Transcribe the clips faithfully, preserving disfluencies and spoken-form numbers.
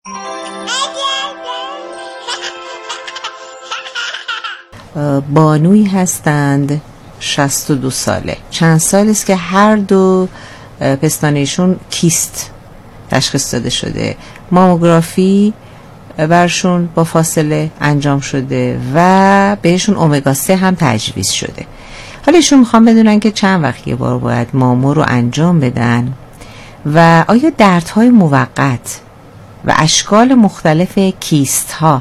بانوی هستند شصت و دو ساله. چند سال است که هر دو پستانشون کیست تشخیص داده شده. ماموگرافی برشون با فاصله انجام شده و بهشون اومگا سه هم تجویز شده. حالا ایشون میخوام بدونن که چند وقت یه بار باید مامو رو انجام بدن و آیا دردهای موقت و اشکال مختلف کیست ها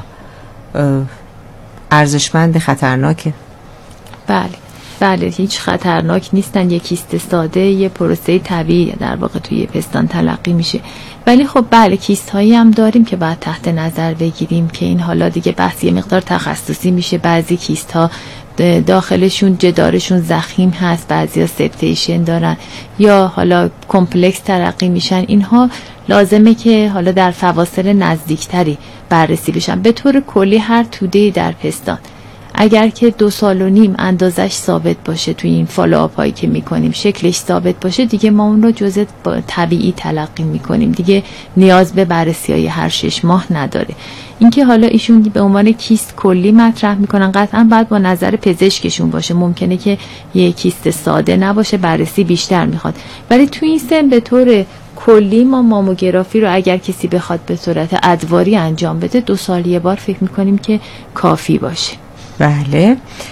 ارزشمند خطرناکه؟ بله بله هیچ خطرناک نیستن. یک کیست ساده یه پروسه طبیعی در واقع توی پستان تلقی میشه. ولی خب بله کیست هایی هم داریم که باید تحت نظر بگیریم که این حالا دیگه بحث یه مقدار تخصصی میشه. بعضی کیست ها داخلشون جدارشون ضخیم هست، بعضیا سپتیشن دارن یا حالا کمپلکس ترقی میشن. اینها لازمه که حالا در فواصل نزدیکتری بررسی بشن. به طور کلی هر توده در پستان اگر که دو سال و نیم اندازش ثابت باشه توی این فالوآپ هایی که میکنیم، شکلش ثابت باشه، دیگه ما اون رو جزء طبیعی تلقی میکنیم، دیگه نیاز به بررسی های هر شش ماه نداره. اینکه حالا ایشون به عنوان کیست کلی مطرح میکنن، قطعا باید با نظر پزشکشون باشه. ممکنه که یه کیست ساده نباشه، بررسی بیشتر میخواد. ولی توی این سن به طور کلی ما ماموگرافی رو اگر کسی بخواد به صورت ادواری انجام بده، دو سال یه بار فکر میکنیم که کافی باشه. بله.